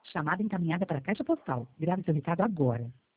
Chamada encaminhada para a caixa postal. Grave seu recado agora.